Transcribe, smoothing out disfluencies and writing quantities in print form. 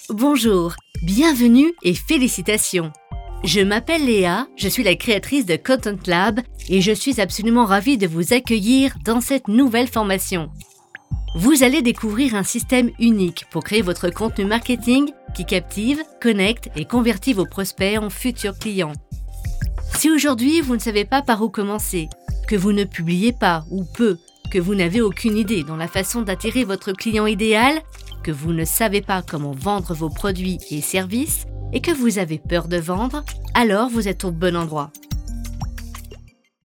Bonjour, bienvenue et félicitations. Je m'appelle Léa, je suis la créatrice de Content Lab et je suis absolument ravie de vous accueillir dans cette nouvelle formation. Vous allez découvrir un système unique pour créer votre contenu marketing qui captive, connecte et convertit vos prospects en futurs clients. Si aujourd'hui vous ne savez pas par où commencer, que vous ne publiez pas ou peu, que vous n'avez aucune idée dans la façon d'attirer votre client idéal, que vous ne savez pas comment vendre vos produits et services et que vous avez peur de vendre, alors vous êtes au bon endroit.